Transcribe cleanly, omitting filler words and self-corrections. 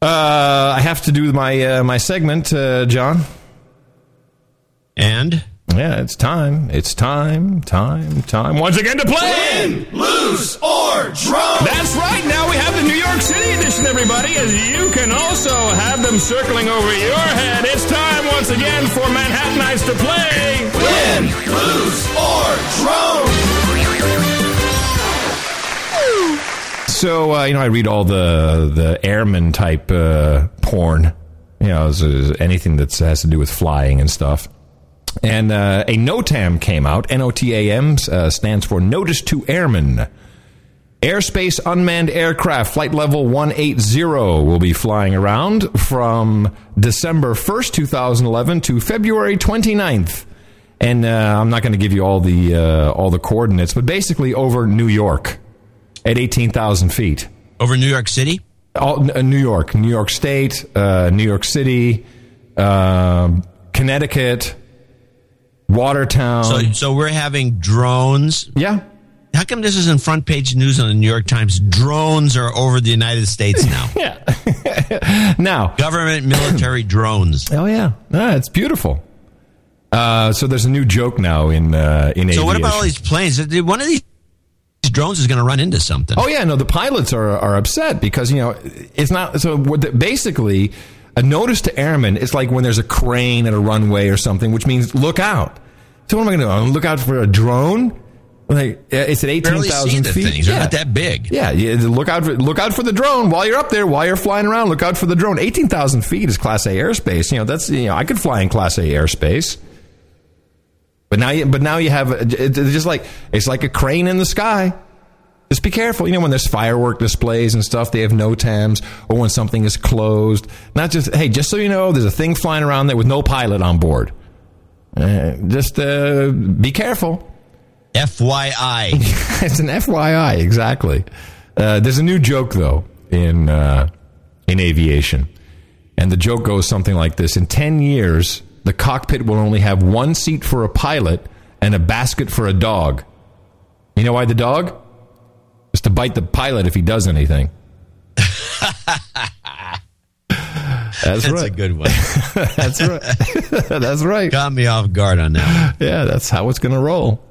I have to do my segment, John. And? Yeah, it's time. It's time once again to play Win, Lose, or Draw. That's right. Now we have the New York City edition, everybody, as you can also have them circling over your head. It's time once again for Manhattanites to play Win, Lose, or Draw. So, I read all the airman type porn, anything that has to do with flying and stuff. And a NOTAM came out. NOTAM stands for Notice to Airmen. Airspace Unmanned Aircraft Flight Level 180 will be flying around from December 1st, 2011 to February 29th. And I'm not going to give you all the coordinates, but basically over New York at 18,000 feet. Over New York City? New York State, New York City, Connecticut, Watertown. So we're having drones. Yeah. How come this isn't front page news on the New York Times? Drones are over the United States now. Yeah. Now. Government military drones. Oh, yeah. It's beautiful. So there's a new joke now in aviation. So what about all these planes? One of these drones is going to run into something. Oh, yeah. No, the pilots are upset because, it's not. So basically, a notice to airmen is like when there's a crane at a runway or something, which means look out. So what am I going to do? Look out for a drone? It's at 18,000 feet. Things. They're not that big. Yeah, look out for the drone while you're up there, while you're flying around. Look out for the drone. 18,000 feet is Class A airspace. I could fly in Class A airspace. But now you have it's like a crane in the sky. Just be careful. When there's firework displays and stuff, they have NOTAMs, or when something is closed. Not just, hey, just so you know, there's a thing flying around there with no pilot on board. Just be careful. FYI. It's an FYI, exactly. There's a new joke, though, in aviation. And the joke goes something like this. In 10 years, the cockpit will only have one seat for a pilot and a basket for a dog. You know why the dog? Just to bite the pilot if he does anything. That's right. A good one. That's right. That's right. Got me off guard on that one. Yeah, that's how it's going to roll.